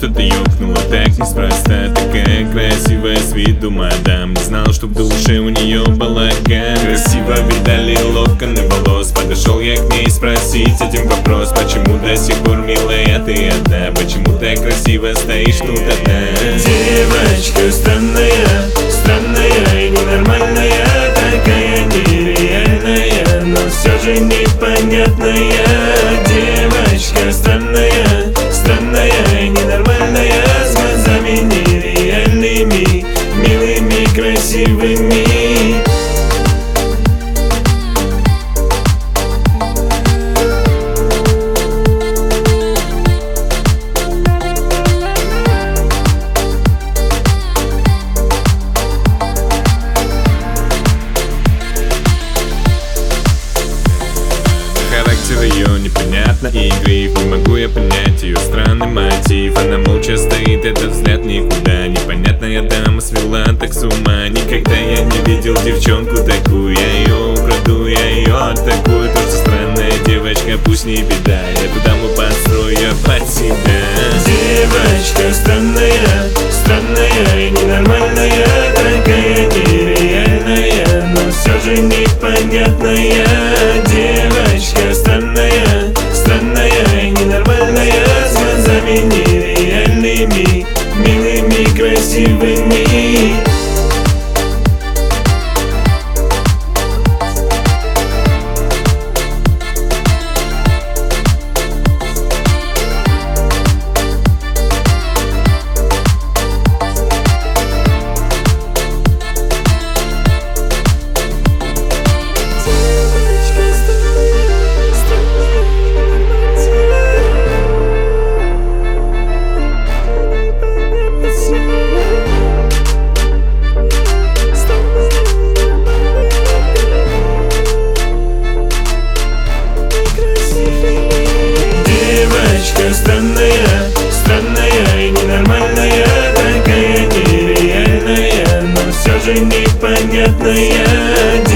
что-то ёкнуло так неспроста. Такая красивая с виду мадам, не знал, что в душе у нее балаган. Красиво видали локоны волос, подошел я к ней спросить один вопрос: почему до сих пор, милая, ты одна? Почему так красиво стоишь тут одна? Девочка странная, странная и ненормальная, такая нереальная, но все же непонятная. Девочка странная, странная и ненормальная, с глазами нереальными, милыми, красивыми. Характер ее непонятно и игрив, не могу я понять ее странный мотив. Она молча стоит, этот взгляд никуда. Непонятная дама свела так с ума. Никогда я не видел девчонку такую. Я ее украду, я ее атакую. Тоже странная девочка, пусть не беда, я эту даму подстрою под себя. Девочка странная, странная и ненормальная, такая нереальная, но все же непонятная. Девочка странная, странная и ненормальная, с глазами нереальными, милыми, красивыми. Странная, странная и ненормальная, такая нереальная, но все же непонятная.